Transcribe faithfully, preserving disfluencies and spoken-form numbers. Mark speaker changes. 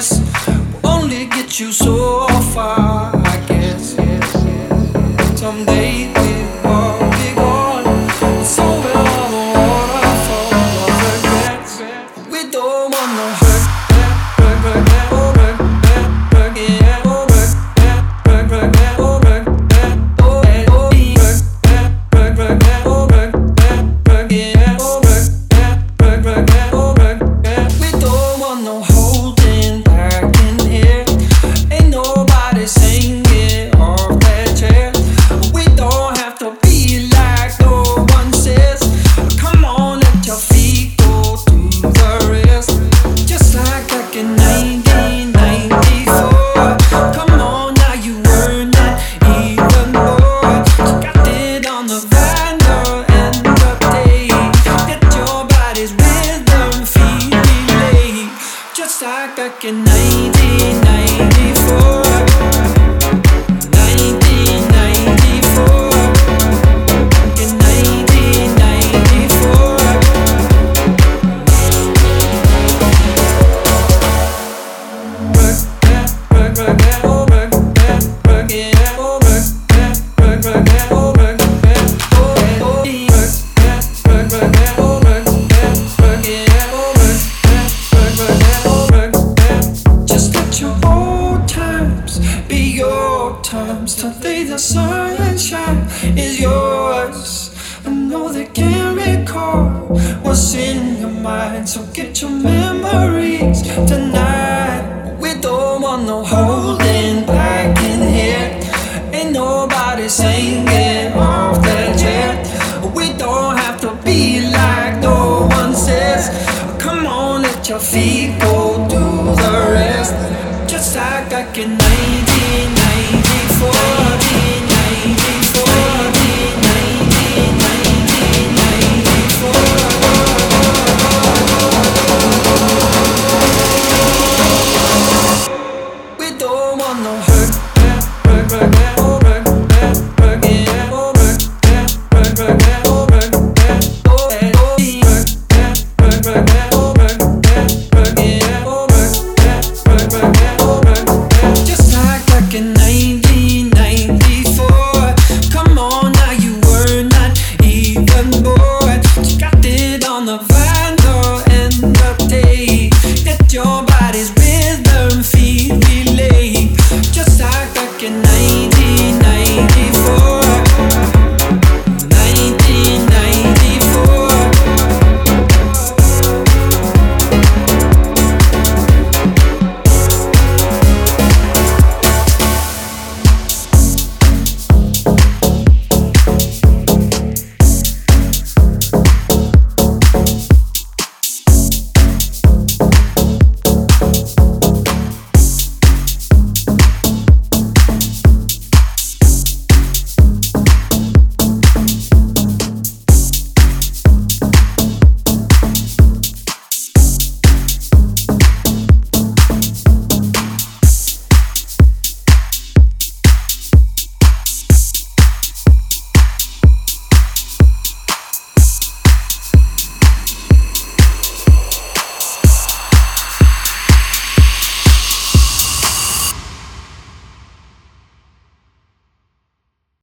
Speaker 1: reminisce will only get you so far, I guess. Someday we'll all be gone, and so will all the waterfall of regrets. We don't want no hurt, hurt, hurt, hurt, oh, hurt, hurt, hurt, yeah, oh, hurt, hurt, hurt, hurt, oh, hurt, hurt, oh, hurt, oh, hurt, hurt, hurt, hurt, oh, hurt, hurt, hurt, yeah, oh, hurt, hurt, hurt, hurt, oh, hurt, hurt. We don't want no holding back in here. Ain't nobody singing off that chair. We don't have to be like no one says. Come on, let your feet go to the rest. Just like back in nineteen ninety-four. Come on, now you earn that even more. So got it on the vinyl and the tape. Get your body's rhythm feeling late. Just like back in nineteen ninety-four. nineteen ninety-four. In nineteen ninety-four. Work, work, work, work, oh, work, work, work, yeah, oh, work, work, work, work, oh, work, work, oh, oh, work, work, work, work, oh, work, work, work, yeah, oh, work, work, work, work, oh, work, work. Just let your old times be your times. Today the sunshine is yours. I know they can't recall what's in your mind, so get your memories tonight. We don't want no holding back in here. Ain't nobody singing off that jet. We don't have to be like no one says. Come on, let your feet go do the rest. Just like back in nineteen